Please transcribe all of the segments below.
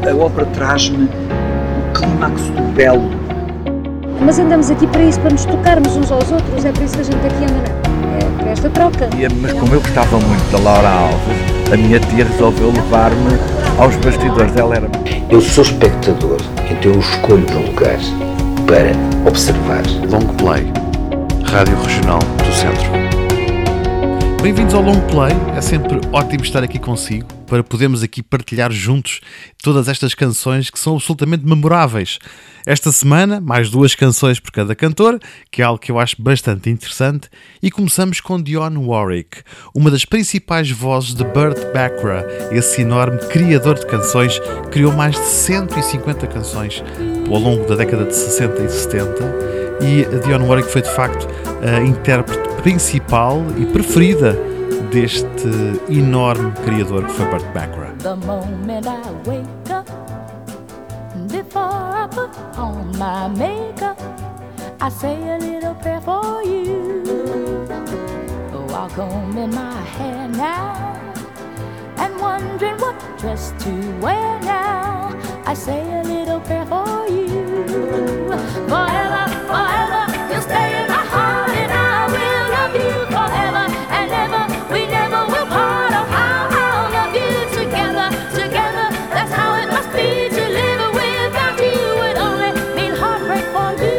A ópera traz-me o clímax do belo. Mas andamos aqui para isso, para nos tocarmos uns aos outros, é por isso que a gente aqui anda, é para esta troca. Mas como eu gostava muito da Laura Alves, a minha tia resolveu levar-me aos bastidores dela. Eu sou espectador, então eu escolho um lugar para observar. Long Play, Rádio Regional do Centro. Bem-vindos ao Long Play, é sempre ótimo estar aqui consigo para podermos aqui partilhar juntos todas estas canções que são absolutamente memoráveis. Esta semana, mais 2 canções por cada cantor, que é algo que eu acho bastante interessante, e começamos com Dionne Warwick, uma das principais vozes de Burt Bacharach, esse enorme criador de canções, criou mais de 150 canções ao longo da década de 60 e 70, e a Dionne Warwick foi de facto a intérprete principal e preferida deste enorme criador que foi Burt Bacharach. The moment I wake up, before I put on my makeup, I say a little prayer for you. While combing my hair now and wondering what dress to wear now, I say a little prayer for you. Forever, forever, you'll stay in my heart and I will love you forever and ever. We never will part. Oh, how I'll love you together, together. That's how it must be to live without you. Would only mean heartbreak for me.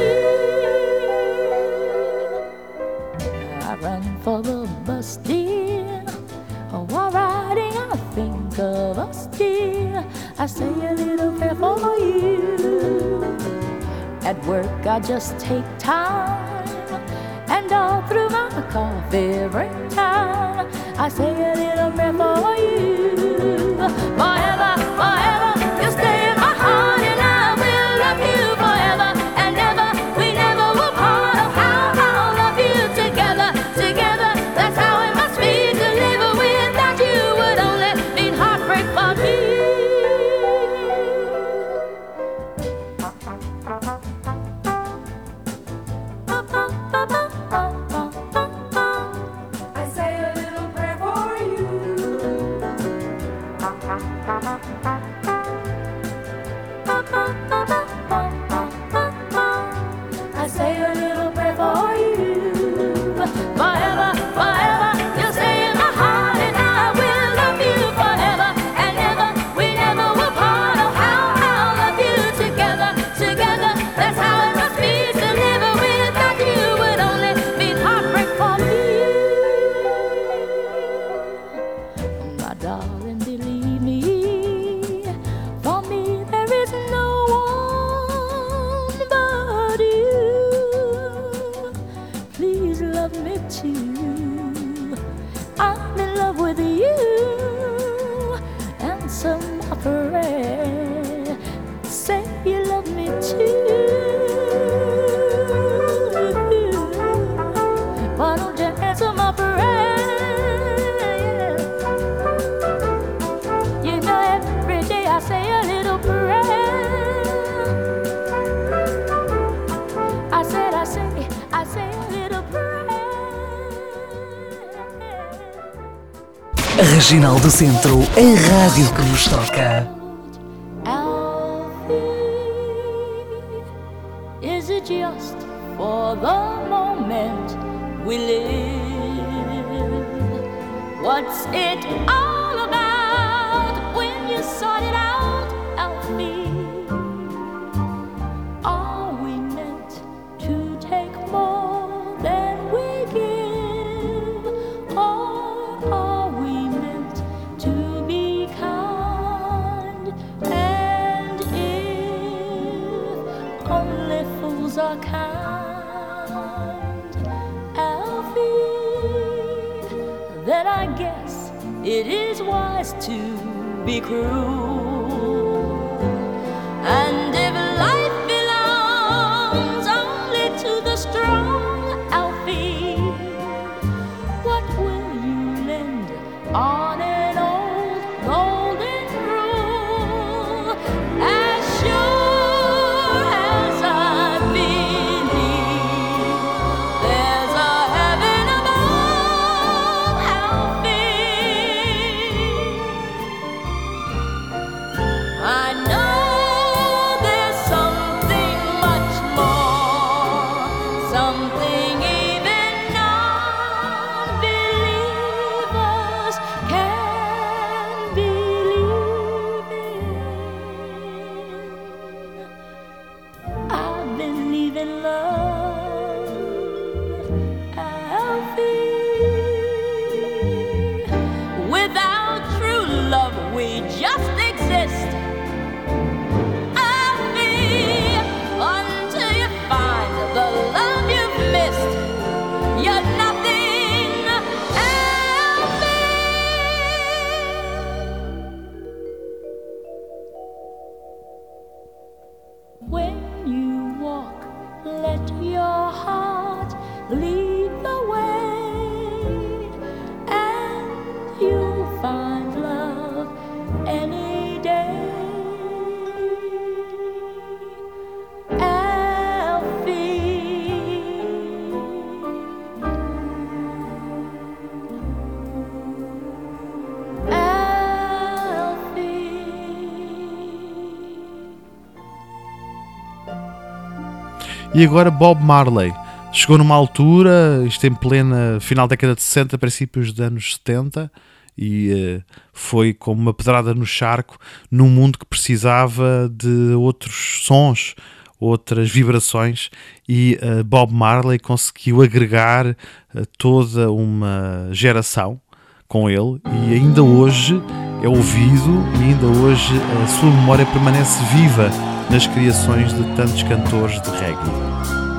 I run for the bus, dear. While riding, I think of us, dear. I say a little prayer for you. At work, I just take time, and all through my coffee break time, I say a little prayer for you. Forever, forever, you'll stay in my heart, and I will love you forever and ever. We never will part. Oh, how I'll love you together, together. That's how it must be to live without you. Would only mean heartbreak for me. I say a little prayer for you. I say a little prayer for you. Forever, forever, you'll stay in my heart and I will love you forever and ever. We never will part. Oh, how I'll love you together, together. That's how it must be to live without you. Would only mean heartbreak for me. My darling, believe me, for me there is no one but you. Please love me too. I'm in love with you. Answer my prayer. Say you love me too. Why don't you answer my prayer? You know every day I say a little prayer. I say a little prayer. Regional do Centro, a rádio que vos toca. Alfie, is it just for the moment we live? What's it all about when you sort it out, Alfie? Are we meant to take more than we give? Or are we meant to be kind? And if only fools are kind, Alfie, then I guess it is wise to be cruel. And if life belongs only to the strong, Alfie, what will you lend on an old golden rule? As sure as I believe there's a heaven above, Alfie, E agora Bob Marley. Chegou numa altura, isto em plena final da década de 60, princípios dos anos 70, e foi como uma pedrada no charco num mundo que precisava de outros sons, outras vibrações, e Bob Marley conseguiu agregar toda uma geração com ele, e ainda hoje é ouvido, e ainda hoje a sua memória permanece viva nas criações de tantos cantores de reggae.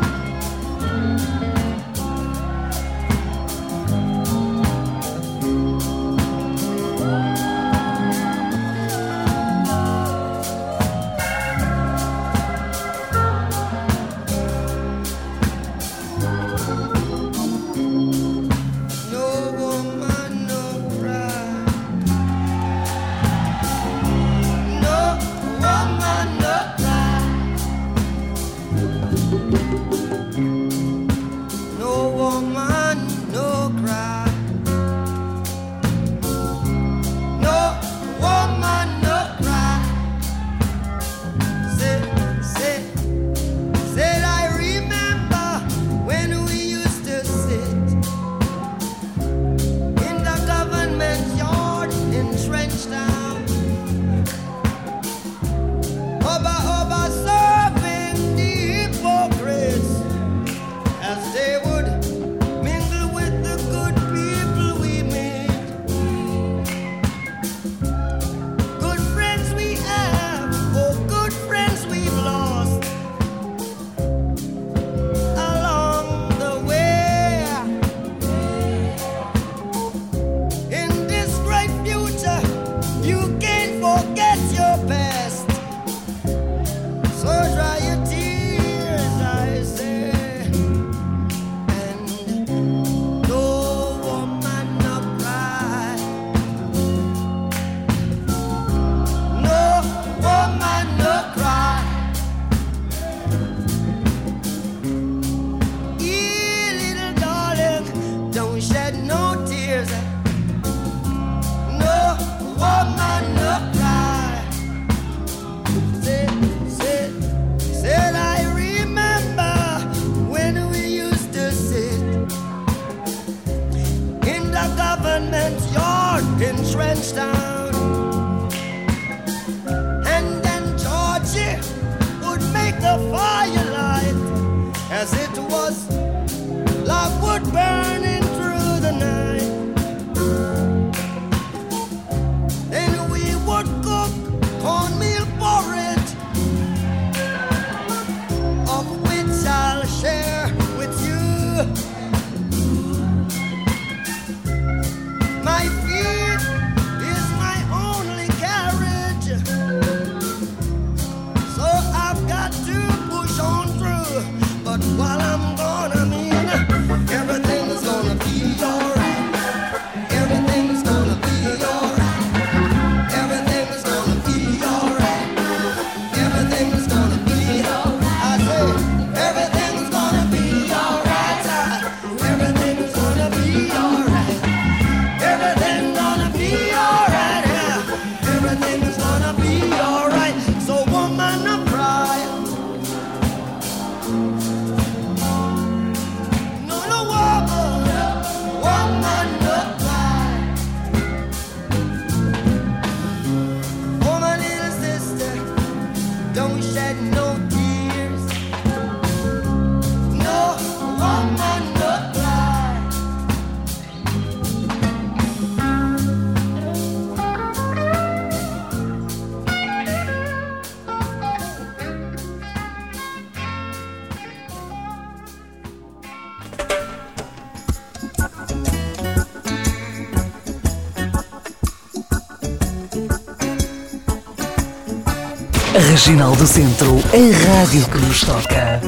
Regional do Centro, a rádio que nos toca.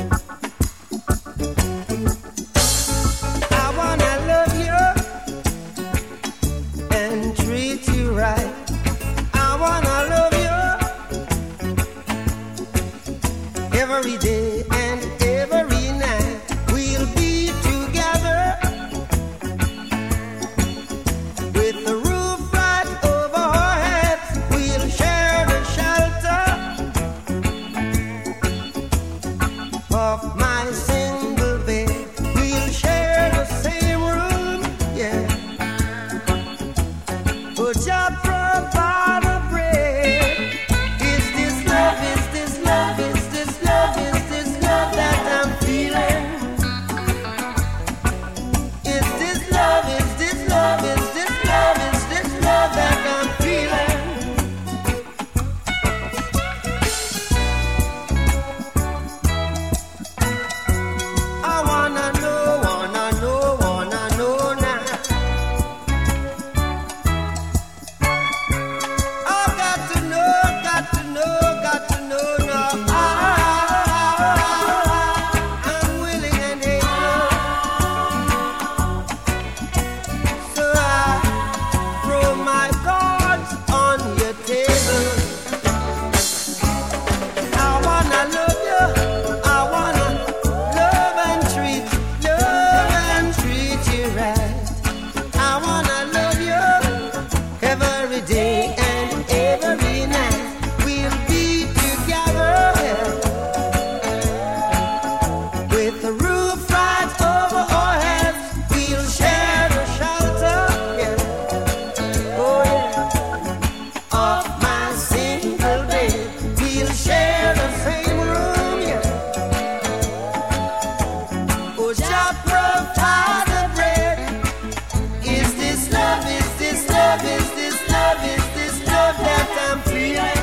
Of my of my single bed. We'll share the same room, yeah. Oh, Jah provide the bread. Is this love? Is this love? Is this love? Is this love that I'm feeling?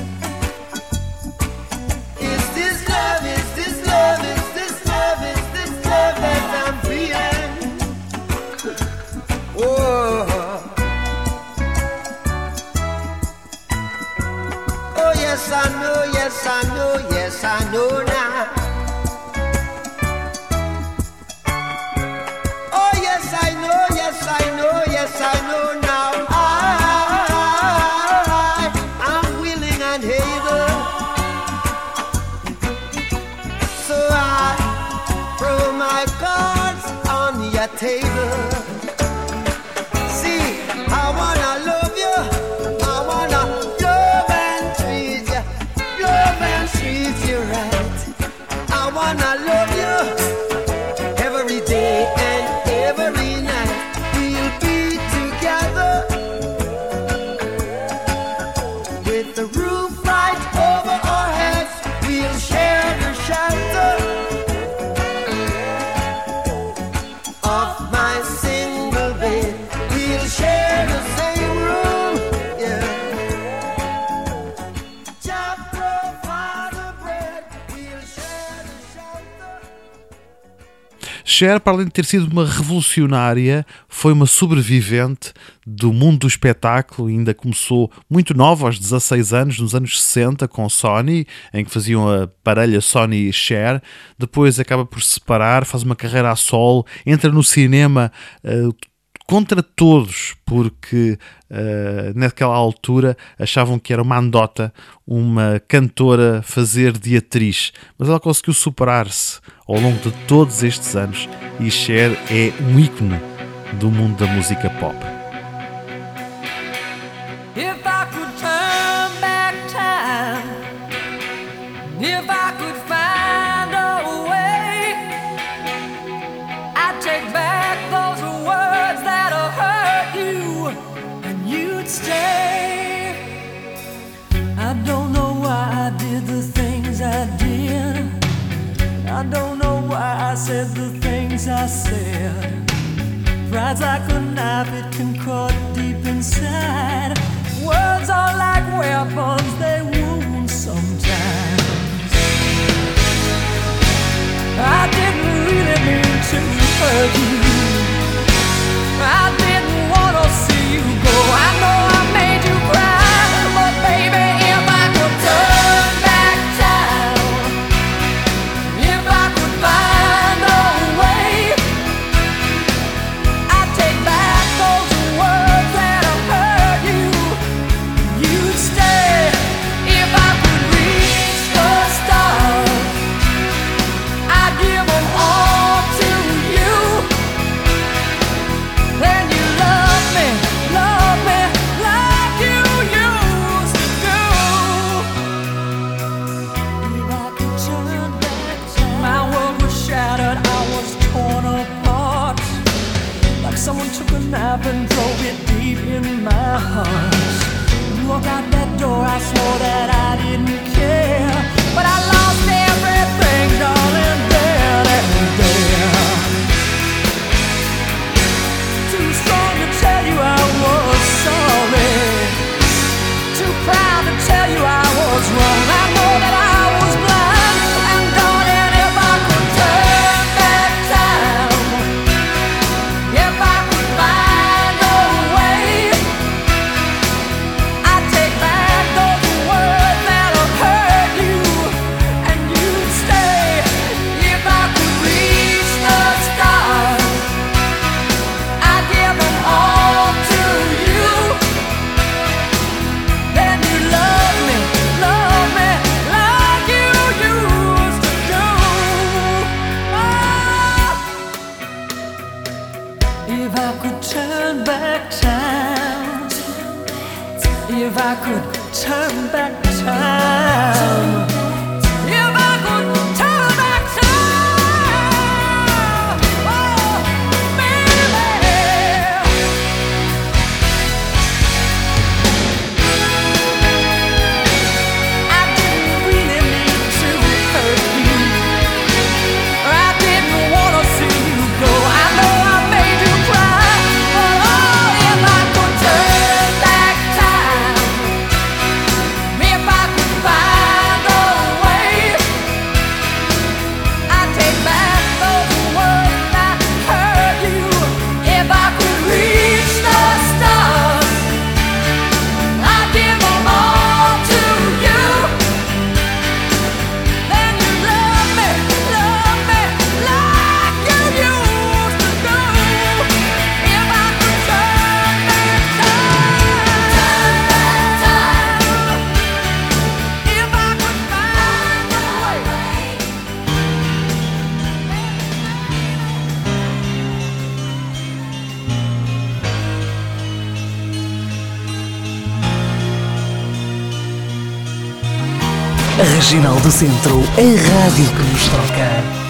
Is this love? Is this love? Is this love? Is this love that I'm feeling? Oh. Oh yes I know, yes I know, yes I know now. Oh yes I know, yes I know, yes I know now. I'm willing and able. So I throw my cards on your table. See, I wanna love you. I wanna love and treat you. Love and treat you right. I wanna love you every day and every night. We'll be together with the roof right over our heads. We'll share the shelter of my single bed. We'll share the same room, yeah. Jah provide the bread. We'll share the shelter. Cher, para além de ter sido uma revolucionária, foi uma sobrevivente do mundo do espetáculo. Ainda começou muito nova, aos 16 anos, nos anos 60, com Sony, em que faziam a parelha Sony e Cher. Depois acaba por se separar, faz uma carreira a solo, entra no cinema contra todos, porque naquela altura achavam que era uma andota uma cantora fazer de atriz, mas ela conseguiu superar-se ao longo de todos estes anos e Cher é um ícone do mundo da música pop. If I could turn back time, if I could find a way, I'd take back those words that have hurt you, and you'd stay. I don't know why I did the things I did. I don't know why I said the things I said. Pride's like a knife, it can cut deep inside. Words are like weapons, they wound sometimes. I didn't really mean to hurt you. I didn't want to see you go. I know I made you cry, but baby, if I could turn back time, if I could find a way, I'd take back those words that have hurt you. You'd stay. If I could reach the stars, I'd give them all to you. Then you love me like you used to do. If I could turn back time, my world was shattered, I was torn apart. Like someone took a knife and drove it deep in my heart. You walk out that door, I swore that I didn't care, but I lost everything, darling, there and there. Too strong to tell you I was sorry, too proud to tell you I was wrong. I know that I was blind, and darling, if I could turn back time, if I could find a way, I'd take back those words that have hurt you, and you'd stay. If I could reach the stars, I'd give them all to you. Then you love me like you used to do. If I could turn back time, if I could turn back time, if I could turn back time, oh, baby. Regional do Centro, a rádio que nos toca.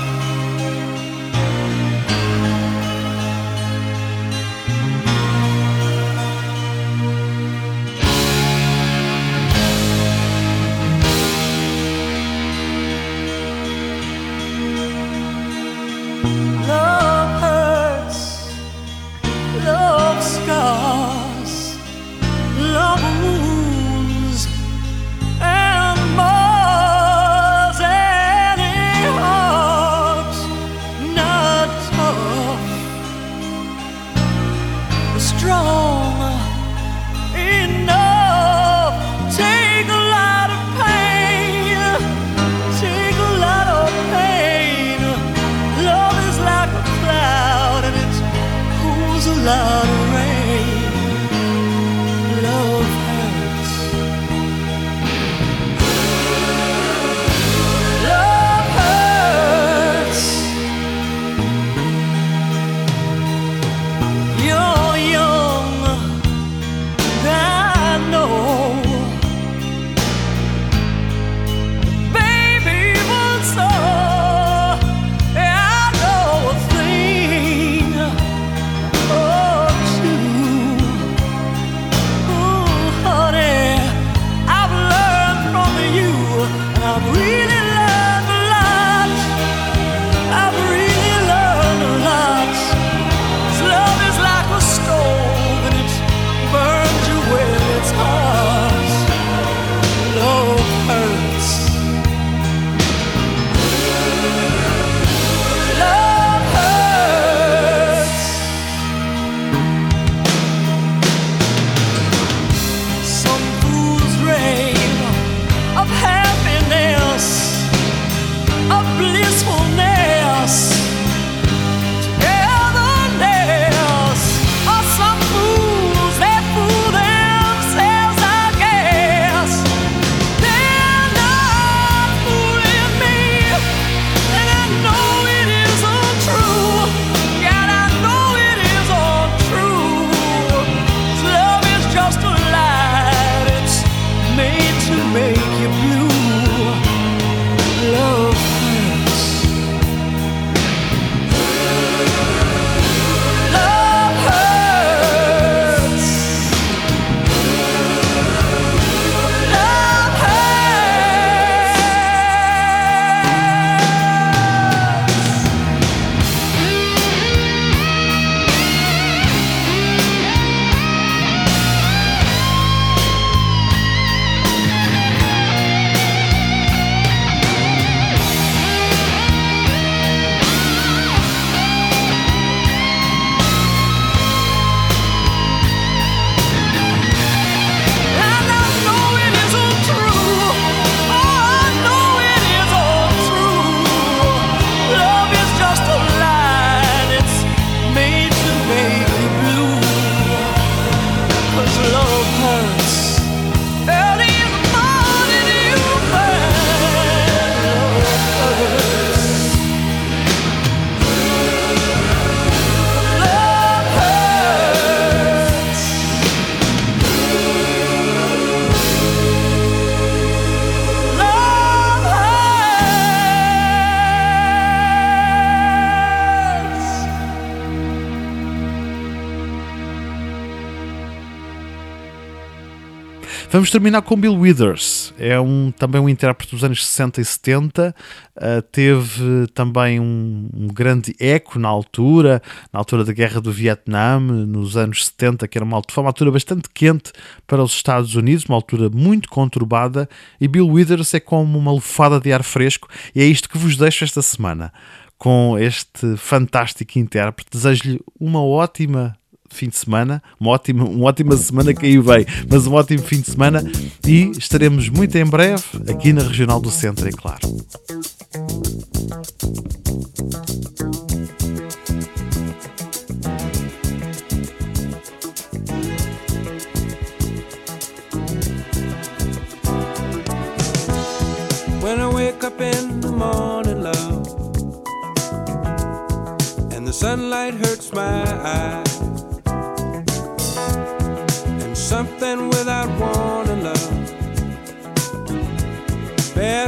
Vamos terminar com Bill Withers, é também um intérprete dos anos 60 e 70, teve também um grande eco na altura da Guerra do Vietnã, nos anos 70, que era foi uma altura bastante quente para os Estados Unidos, uma altura muito conturbada, e Bill Withers é como uma lufada de ar fresco, e é isto que vos deixo esta semana, com este fantástico intérprete. Desejo-lhe uma ótima fim de semana, uma ótima semana que aí vem, mas um ótimo fim de semana, e estaremos muito em breve aqui na Regional do Centro, é claro. When I wake up in the morning, love, and the sunlight hurts my eyes, and something without warning, love, bears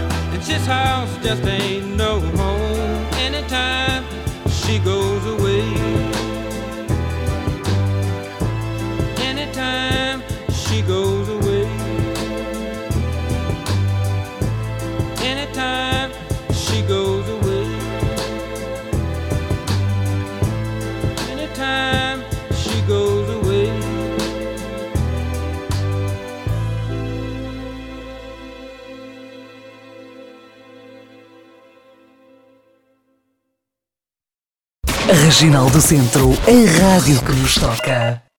This house just ain't no home anytime she goes away. Anytime she goes away. Anytime she goes away. Anytime she goes away. Regional do Centro, a rádio que nos toca.